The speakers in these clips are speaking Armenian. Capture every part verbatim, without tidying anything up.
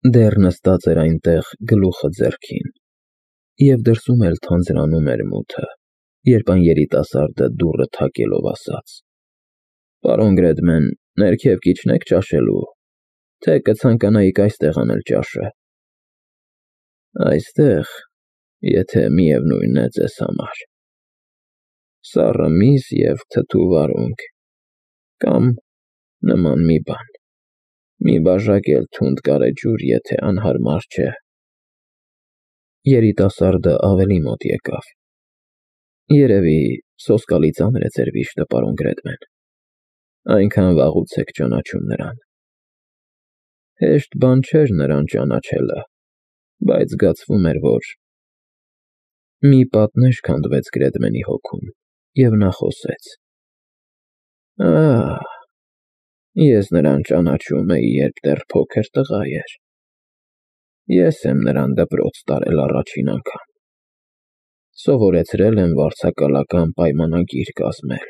դեռ նստած էր այնտեղ գլուխը ձեռքին, և դրսում էլ թանձրանում էր մութը, երբ այն երիտասարդը դուռը թակելով ասաց. «Պարոն Գրեդմեն, ներքև կիջնե՞ք ճաշելու, թե կցանկանայիք այստեղ անել ճաշը»։ «Այստեղ, եթե միևնույնն է ձեզ համար։ Սառը միս և թթու վարունգ, կամ նման մի բան, մի բաժակ էլ թունդ գարեջուր, եթե անհարմար չէ»։ Երիտասարդը ավելի մոտ եկավ։ «Երևի սոսկալի ծանր է ձեր վիշտը, պարոն Գրեդմեն, այնքան վաղուց եք ճանաչում նրան»։ Հեշտ բան չէր նրան ճանաչելը, բայց զգացվում էր, որ… Մի պատնեշ քանդվեց Գրեդմենի հոգում, և նա խոսեց. «Ահ, ես նրան ճանաչում էի, երբ դեռ փոքր տղա էր։ Ես եմ նրան դպրոց տարել առաջին անգամ, սովորեցրել եմ վարձակալական պայմանագիր կազմել։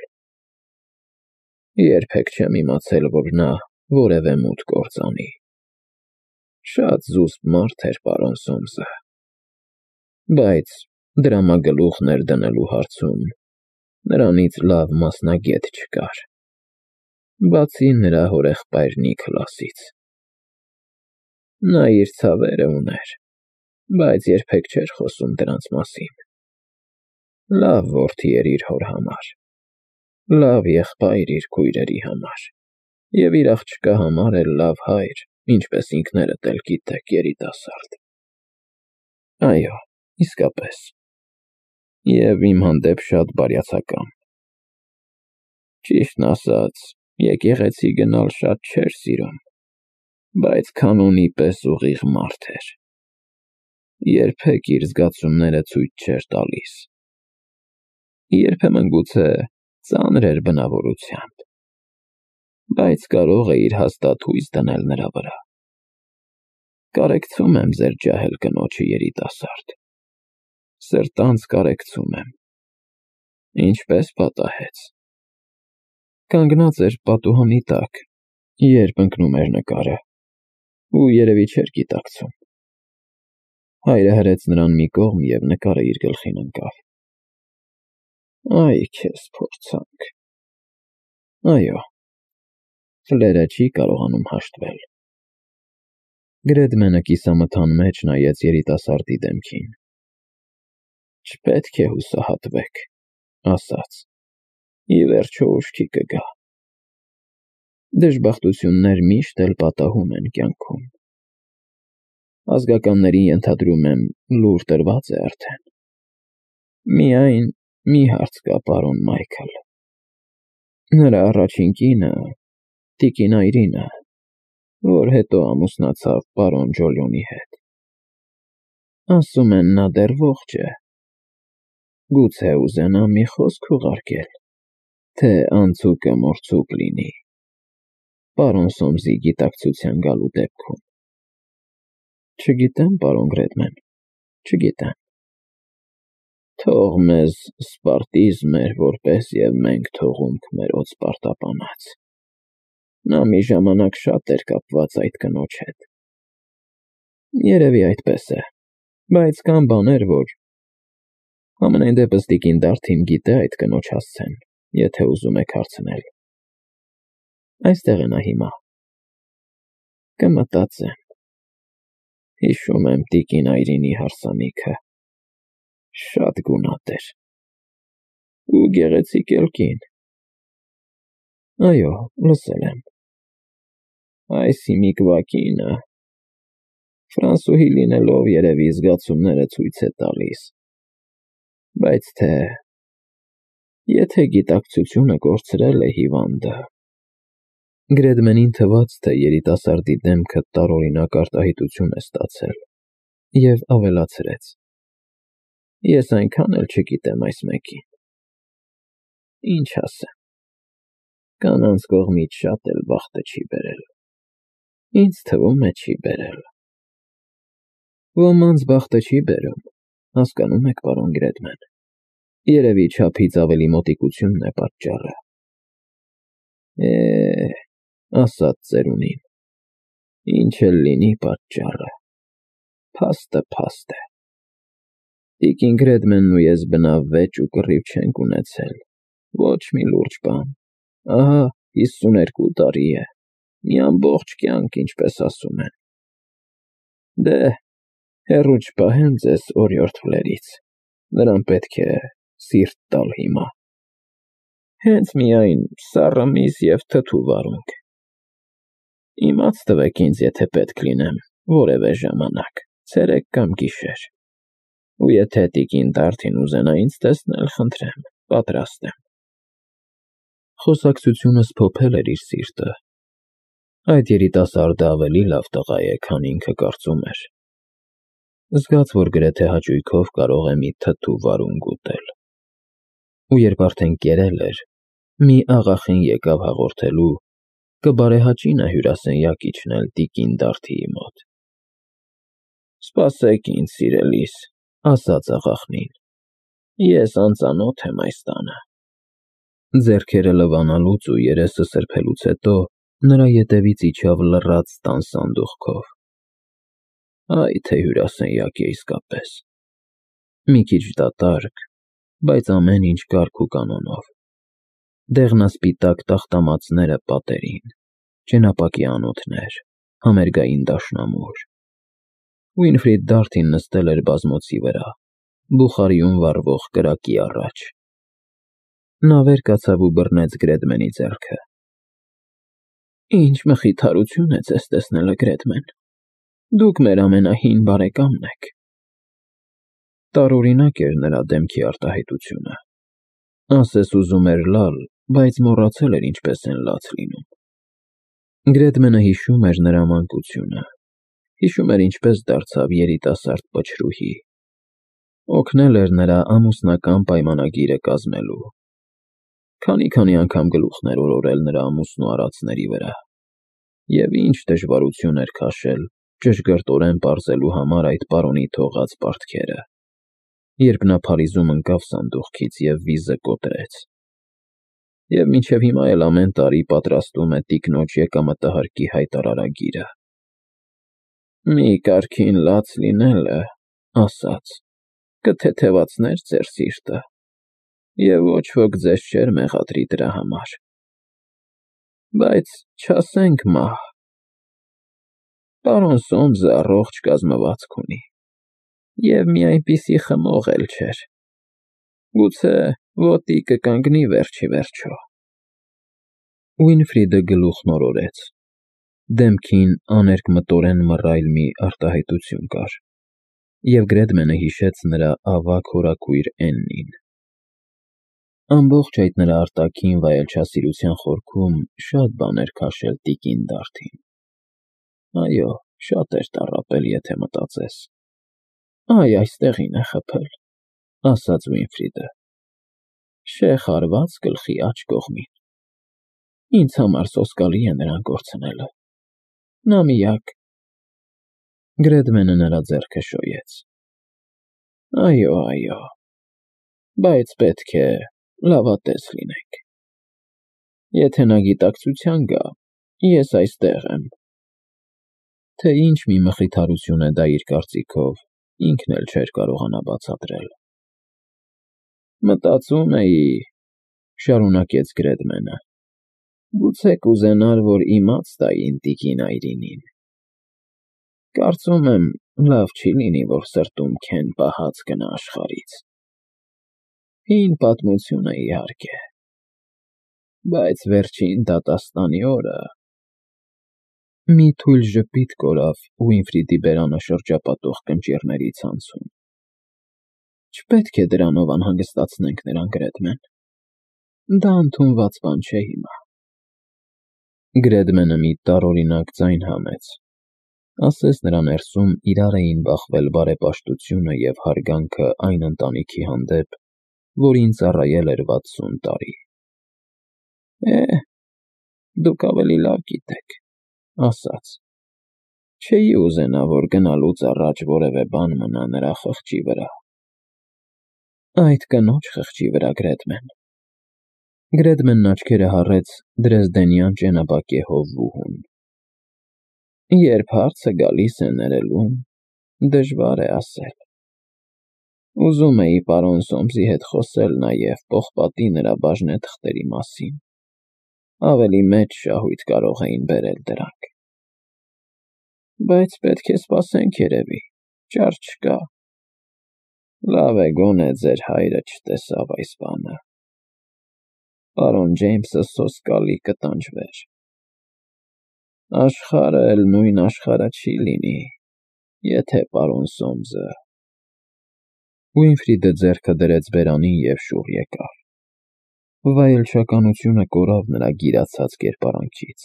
Երբեք չեմ իմացել, որ նա որևէ մուտք կործանի։ Շատ զուսպ մարդ էր պարոն Սոմսը, բայց դրամագլուխ ներդնելու հարցում նրանից լավ մասնագետ չկար, բացի նրա հորեղբայր Նիքլասից։ Նա իր ցավերը ուներ, բայց երբեք չէր խոսում դրանց մասին։ Լավ որդի էր իր հոր համար, լավ եղբայր իր քույրերի համար, և իր աղջկա համար էլ լավ հայր, ինչպես ինքներդ էլ գիտեք, երիտասարդ։ Այո, իսկապես, և իմ հանդեպ շատ բարյացակամ։ Ճիշտն ասած, եկեղեցի գնալ շատ չէր սիրում, բայց կանոնի պես ուղիղ մարդ էր։ Երբեք իր զգացումները ցույց չէր տալիս։ Երբեմն գուցե ծանր էր բնավորությամբ, բայց կարող էիր հաստատ հույս դնել նրա վրա։ Կարեկցում եմ ձեր ջահել կնոջը, երիտասարդ, սրտանց կարեկցում եմ։ Ինչպես պատահեց։ Կանգնած էր պատուհանի տակ, երբ ընկնում էր նկարը, ու երևի չէր գիտակցում։ Հայրը հրեց նրան մի կողմ, և նկարը իր գլխին ընկավ։ Այ քեզ փորձանք։ Այո, ֆլերը չի կարողանում հաշտվել։ Գրեդմենը կիսամթան մեջ նայեց երիտասարդի դեմքին։ Չպետք է հուսահատվեք, ասաց, ի վերջո ուշքի կգա։ Դժբախտություններ միշտ էլ պատահում են կյանքում։ Ազգականներին, ենթադրում եմ, լուր տրված է արդեն։ Միայն մի հարց կա, պարոն Մայքլ. նրա առաջին կինը, տիկին Այրինը, որ հետո ամուսնացավ պարոն Ջոլիոնի հետ, ասում են նա դեռ ողջ է։ Գուցե ուզենա մի խոսք ուղարկել, թե անցուկը մորցուկ լինի, պարոն Սոմսի գիտակցության գալու դեպքում։ Չգիտեմ, պարոն Գրեդմեն, չգիտեմ։ Թող մեզ սպարտիզմեր, որպես և մենք թողունք մերոց պարտապանած։ Նա մի ժամանակ շատ էր կապված այդ կնոջ հետ։ Երևի այդպես է, բայց կան բաներ, որ… Համենայն դեպս տիկին Դարթին գիտե այդ կնոջ հասցեն, եթե ուզում եք հարցնել։ Այստեղ է նա հիմա։ Կմտածեմ։ Հիշում եմ տիկին Այրինի հարսանիքը, շատ գունատ էր, ու գեղեցիկ էլ կին։ Այո, լսել եմ։ Այս հիմիկվա կինը… Ֆրանսուհի լինելով, երևի զգացումները ցույց է տալիս, բայց թե… Եթե գիտակցությունը կորցրել է հիվանդը… Գրեդմենին թվաց, թե երիտասարդի դեմքը տարօրինակ արտահայտություն է ստացել, և ավելացրեց. Ես այնքան էլ չգիտեմ այս մեկին։ Ինչ ասեմ, կանանց կողմից շատ էլ բախտը չի բերել։ Ինձ թվում է չի բերել։ Ոմանց բախտը չի բերում, հասկանում եք, պարոն Գրեդմեն, երևի չափից ավելի մոտիկությունն է պատճառը։ Է, ասաց ծերունին, Ինչ էլ լինի պատճառը, փաստը փաստ է։ Տիկին Գրեդմենն ու ես բնավ վեճ ու կռիվ չենք ունեցել, ոչ մի լուրջ բան, ահա հիսուներկու տարի է, մի ամբողջ կյանք, ինչպես ասում են։ Դե, հեռու չպահեմ ձեզ օրիորդ Ֆլերից, նրան պետք է սիրտ տալ հիմա։ Հենց միայն սառը միս և թթու վարունգ։ Իմաց տվեք ինձ, եթե պետք լինեմ, որևէ ժամանակ, ցերեկ կամ գիշեր։ Ու եթե տիկին Դարթին ուզենա ինձ տեսնել, խնդրեմ, պատրաստ եմ։ Խոսակցությունս փոփել էր իր սիրտը։ Այդ երիտասարդը ավելի լավ տղա է, քան ինքը կարծում էր։ Զգաց, որ գրեթե հաճույքով կարող է մի թթու վարունգ ուտել։ Ու երբ արդեն կերել էր, մի աղախին եկավ հաղորդելու. կբարեհաճի նա հյուրասենյակ իջնել տիկին Դարթիի մոտ։ Սպասեք ինձ, սիրելիս, ասաց աղախնին, ես անծանոթ եմ այս տանը։ Ձեռքերը լվանալուց ու երեսը սրբելուց հետո նրա ետևից իջավ լռած տան սանդուղքով։ Այ թե հյուրասենյակ է իսկապես։ Մի քիչ դատարկ, բայց ամեն ինչ կարգ ու կանոնով։ Դեղնասպիտակ տախտամածները պատերին, ճենապակյա անոթներ, համերգային դաշնամուր։ Ուինֆրիդ Դարթին նստել էր բազմոցի վրա, բուխարիում վառվող կրակի առաջ։ Նա վեր կացավ ու բռնեց Գրեդմենի ձեռքը։ Ինչ մխիթարություն է ձեզ տեսնելը, Գրեդմեն, դուք մեր ամենահին բարեկամն եք։ Տարօրինակ էր նրա դեմքի արտահայտությունը։ Ասես ուզում էր լալ, բայց մոռացել էր ինչպես են լաց լինում։ Գրեդմենը հիշում էր նրա մանկությունը, հիշում էր ինչպես դարձավ երիտասարդ պչրուհի։ Օգնել էր նրա ամուսնական պայմանագիրը կազմելու։ Քանի-քանի անգամ գլուխներ օրորել նրա ամուսնու արածների վրա։ Եվ ինչ դժվարություն էր քաշել ճշգրտորեն պարզելու համար այդ պարոնի թողած պարտքերը, երբ նա Փարիզում ընկավ սանդուղքից և վիզը կոտրեց։ Եվ մինչև հիմա էլ ամեն տարի պատրաստում է տիկնոջ եկամտահարկի հայտարարագիրը։ Մի կարգին լաց լինելը, ասաց, կթեթևացներ ձեր սիրտը, և ոչ ոք ձեզ չէր մեղադրի դրա համար։ Բայց չասենք մահ։ Պարոն Սոմսը առողջ կազմվածք ունի, և մի այնպիսի խմող էլ չէր։ Գուցե ոտի կկանգնի վերջ ի վերջո։ Ուինֆրիդը գլուխն օրորեց։ Դեմքին աներկմտորեն մռայլ մի արտահայտություն կար, և Գրեդմենը հիշեց նրա ավագ հորաքույր Էննին։ Ամբողջ այդ նրա արտաքին վայելչասիրության խորքում շատ բան էր քաշել տիկին Դարթին։ Այո, շատ էր տառապել, եթե մտածես։ Այ այստեղին է խփել, ասաց Ուինֆրիդը։ Շեխ արված գլխի աջ կողմին։ Ինձ համար սոսկալի է նրան կորցնելը։ Նա միակ։ Գրեդմենը նրա ձեռքը շոյեց։ Այո, այո, բայց պետք է լավատես լինենք։ Եթե նա գիտակցության գա, ես այստեղ եմ։ Թե ինչ մի մխիթարություն է դա իր կարծիքով, ինքն էլ չէր կարողանա բացատրել։ Մտածում էի, շարունակեց Գրեդմենը, գուցե կուզենար, որ իմաց տային տիկին Այրինին։ Կարծում եմ, լավ չի լինի, որ սրտում քեն պահած գնա աշխարհից։ Հին պատմություն է, իհարկե, բայց վերջին դատաստանի օրը… Մի թույլ ժպիտ կորավ Ուինֆրիդի բերանը շրջապատող կնճիռների ցանցում։ Չպետք է դրանով անհանգստացնենք նրան, Գրեդմեն։ Դա ընդունված բան չէ հիմա։ Գրեդմենը մի տարօրինակ ձայն հանեց։ Ասես նրա ներսում իրար էին բախվել բարեպաշտությունը և հարգանքը այն ընտանիքի հանդեպ, որին ծառայել էր վաթսուն տարի։ Է, դուք ավելի լավ գիտեք, ասաց. չէի ուզենա, որ գնալուց առաջ որևէ բան մնա նրա խղճի վրա։ Այդ կնոջ խղճի վրա, Գրեդմեն։ Գրեդմենն աչքերը հառեց դրեզդենյան ճենապակե հովվուհուն։ Երբ հարցը գալիս է ներելուն, դժվար է ասել։ Ուզում էի պարոն Սոմսի հետ խոսել նաև պողպատի նրա բաժնեթղթերի մասին, ավելի մեծ շահույթ կարող էին բերել դրանք։ Բայց պետք է սպասենք երևի, ճար չկա։ Լավ է գոնե ձեր հայրը չտեսավ այս բանը։ Պարոն Ջեյմսը սոսկալի կտանջվեր։ Աշխարհը էլ նույն աշխարհը չի լինի, եթե պարոն Սոմսը… Ուինֆրիդը ձեռքը դրեց բերանին և շուռ եկավ։ Վայելչականությունը կորավ նրա գիրացած կերպարանքից։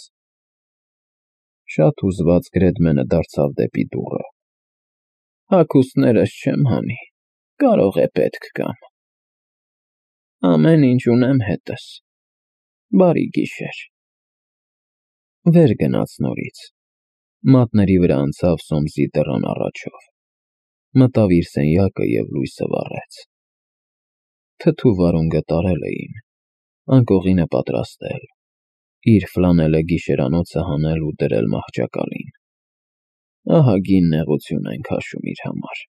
Շատ հուզված Գրեդմենը դարձավ դեպի դուռը։ Հագուստներս չեմ հանի, կարող է պետք գամ։ Ամեն ինչ ունեմ հետս։ Բարի գիշեր։ Վեր գնաց նորից։ Մատների վրա անցավ Սոմսի դռան առաջով։ Մտավ իր սենյակը և լույսը վառեց։ Թթու վարունգը տարել էին, անկողինը պատրաստել, իր ֆլանելը գիշերանոցը հանել ու դրել մահճակալին։ Ահագին նեղություն են քաշում իր համար։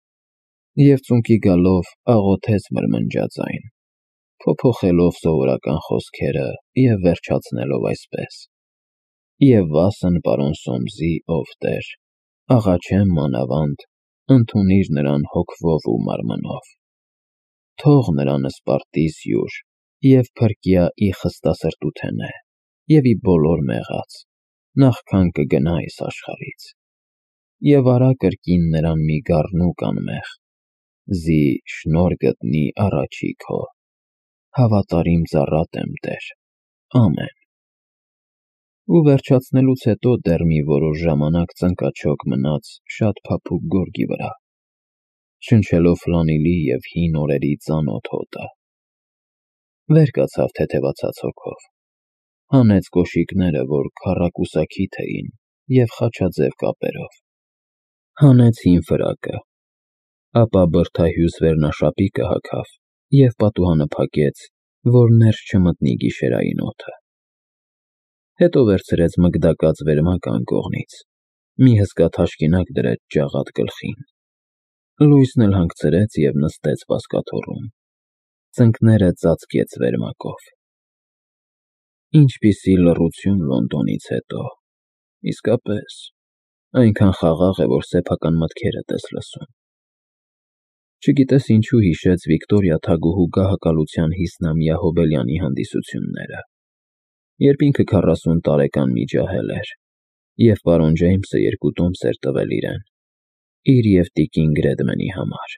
Եվ ծունկի գալով աղոթեց մրմնջաձայն, փոփոխելով սովորական խոսքերը և վերջացնելով այսպես. Եվ վասն պարոն Սոմսի, ով Տեր, աղաչեմ մանավանդ, ընդունիր նրան հոգվով ու մարմնով։ Թող նրան սպարտիս յուր և փրկյա ի խստասրտութենե և ի բոլոր մեղած, նախքան կգնա այս աշխարհից։ Եվ արա կրկին նրան մի գառնուկ անմեղ, զի շնորհ գտնի առաջի քո։ Հավատարիմ ծառատ եմ, Տեր, ամեն։ Ու վերջացնելուց հետո դեռ մի որոշ ժամանակ ծնկաչոք մնաց շատ փափուկ գորգի վրա, շնչելով ֆլանելի և հին օրերի ծանոթ հոտը։ Վեր կացավ թեթևացած հոգով։ Հանեց կոշիկները, որ քառակուսաքիթ էին և խաչաձև կապերով։ Հանեց հին ֆրակը, ապա բրդահյուզ վերնաշապիկը հագավ և պատուհանը փակեց, որ ներս չմտնի գիշերային օդը։ Հետո վերցրեց մգդակած վերմակը անկողնից, մի հսկա թաշկինակ դրեց ջաղատ գլխին։ Լույսն էլ հանգցրեց և նստեց բազկաթոռում, ծնկները ծածկեց վերմակով։ Ինչպիսի լռություն Լոնդոնից հետո, իսկապես, այնքան խաղաղ է, որ սեփական մտքերդ ես լսում։ Չգիտես ինչու հիշեց Վիկտորիա թագուհու գահակալության հիսնամյա հոբելյանի հանդիսությունները, երբ ինքը քառասուն տարեկան մի ջահել էր, և պարոն Ջեյմսը երկու տոմս էր տվել իրեն, իր և տիկին Գրեդմենի համար։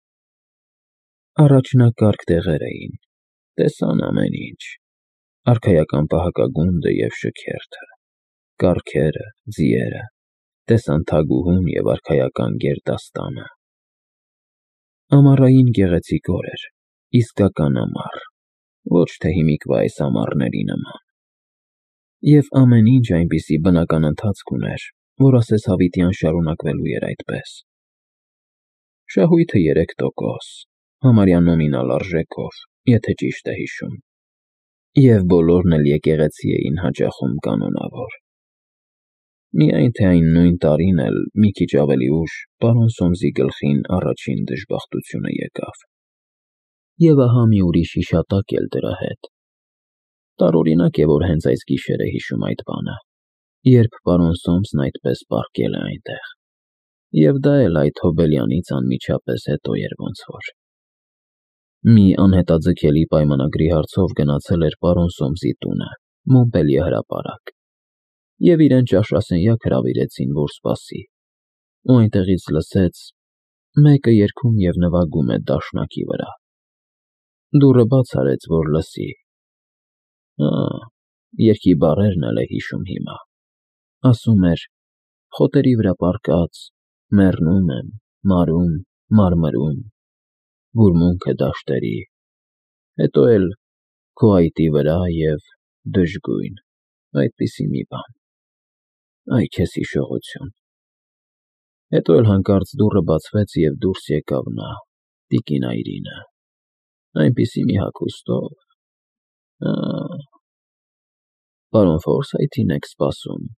Առաջնակարգ տեղեր էին, տեսան ամեն ինչ, արքայական պահակագունդը և շքերթը, կառքերը, ձիերը, տեսան թագուհուն և արքայական գերդաստանը։ Ամառային գեղեցիկ օր էր, իսկական ամառ, ոչ թե հիմիկվա այս ամառների նման։ Եվ ամեն ինչ այնպիսի բնական ընթացք ուներ, որ ասես հավիտյան շարունակվելու էր այդպես։ Շահույթը երեք տոկոս, համարյա նոմինալ արժեքով, եթե ճիշտ է հիշում, և բոլորն էլ եկեղեցի էին հաճախում կանոնավոր։ Միայն թե այն նույն տարին էլ մի քիչ ավելի ուշ պարոն Սոմսի գլխին առաջին դժբախտությունը եկավ։ Եվ ահա մի ուրիշ հիշատակ էլ դրա հետ։ Տարօրինակ է, որ հենց այս գիշեր է հիշում այդ բանը, երբ պարոն Սոմսն այդպես պառկել է այնտեղ, և դա էլ այդ հոբելյանից անմիջապես հետո էր ոնց֊որ։ Մի անհետաձգելի պայմանագրի հարցով գնացել էր պարոն Սոմսի տունը, Մոնպելիե հրապարակ, և իրեն ճաշասենյակ հրավիրեցին, որ սպասի, ու այնտեղից լսեց. մեկը երգում և նվագում է դաշնակի վրա։ Դուռը բաց արեց, որ լսի։ Ա, երգի բառերն էլ է հիշում հիմա։ Ասում էր. խոտերի վրա պառկած, մեռնում եմ, մարում, մարմրում, վուրմունքը դաշտերի, հետո էլ քո այտի վրա և դժգույն, այդպիսի մի բան։ Այ քեզ հիշողություն։ Հետո էլ հանկարծ դուռը բացվեց և դուրս եկավ նա, տիկին Այրինը, այնպիսի մի հագուստով… Ա… Պարոն Ֆորսայթի՞ն եք սպասում։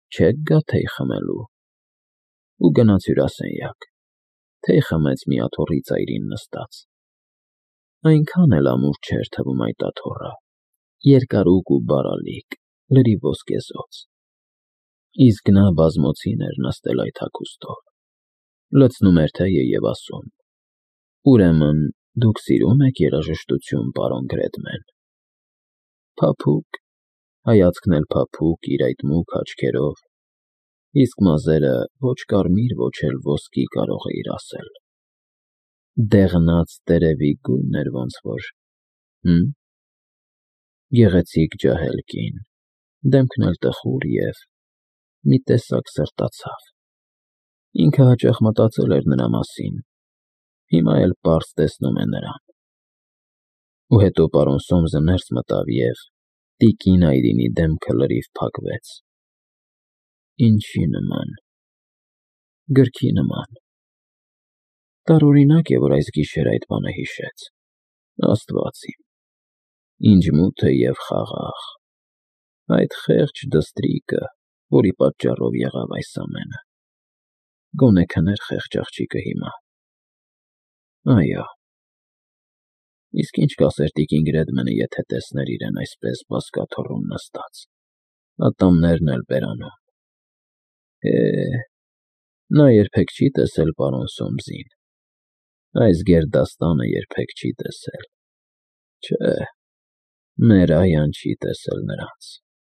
չեք գա թեյ խմելու։ Ու գնաց հյուրասենյակ, թեյ խմեց մի աթոռի ծայրին նստած։ Այնքան էլ ամուր չէր թվում այդ աթոռը, երկարուկ ու բարալիկ, լրիվ ոսկեզօծ։ Իսկ նա բազմոցին էր նստել այդ հագուստով, լցնում էր թեյը և ասում. «Ուրեմն դուք սիրում եք երաժշտություն, պարոն Գրեդմեն»։ Փափուկ, հայացքն էլ փափուկ իր այդ մուգ աչքերով, իսկ մազերը ոչ կարմիր, ոչ էլ ոսկի կարող էիր ասել։ Դեղնած տերևի գույն էր ոնց որ, հը՞մ։ Գեղեցիկ ջահել կին, դեմքն էլ տխուր և մի տեսակ սրտացավ։ Ինքը հաճախ մտածել էր նրա մասին, հիմա էլ պարզ տեսնում է նրան։ Ու հետո պարոն Սոմսը ներս մտավ և տիկին Այրինի դեմքը լրիվ փակվեց։ Ինչի նման։ Գրքի նման։ Տարօրինակ է, որ այս գիշեր այդ բանը հիշեց։ Աստված իմ, ինչ մութ է և խաղաղ։ Այդ խեղճ դստրիկը, որի պատճառով եղավ այս ամենը։ Գոնե քներ խեղճ աղջիկը հիմա։ Այո։ Իսկ ինչ կասեր տիկին Գրեդմենը, եթե տեսներ իրեն այսպես բազկաթոռում նստած, ատամներն էլ բերանում։ Հե, նա երբեք չի տեսել պարոն Սոմսին, այս գերդաստանը երբեք չի տեսել։ Չէ, մեր Այան չի տեսել նրանց։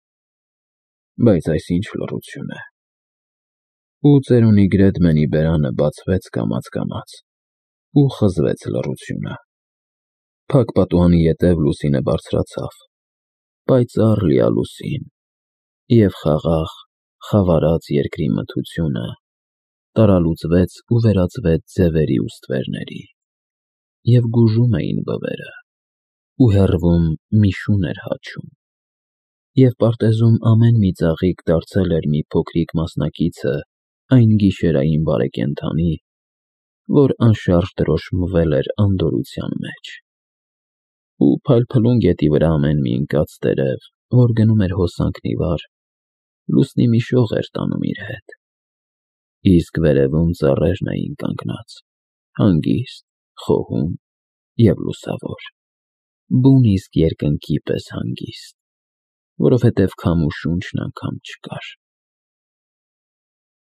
Բայց այս ինչ լռություն է։ Ու ծերունի Գրեդմենի բերանը բացվեց կամաց-կամաց, ու խզվեց լռությունը։ Փակ պատուհանի ետև լուսինը բարձրացավ, պայծառ լիալուսին, և խաղաղ, խավարած երկրի մթությունը տարալուծվեց ու վերածվեց ձևերի ու ստվերների, և գուժում էին բվերը, ու հեռվում մի շուն էր հաչում, և պարտեզում ամեն մի ծաղիկ դարձել էր մի փոքրիկ մասնակիցը այն գիշերային բարեկենդանի, որ անշարժ դրոշմվել էր անդորրության մեջ։ Ու փայլփլուն գետի վրա ամեն մի ընկած տերև, որ գնում էր հոսանքն ի վար, լուսնի մի շող էր տանում իր հետ։ Իսկ վերևում ծառերն էին կանգնած, հանգիստ, խոհում և լուսավոր, բուն իսկ երկնքի պես հանգիստ, որովհետև քամու շունչն անգամ չկար։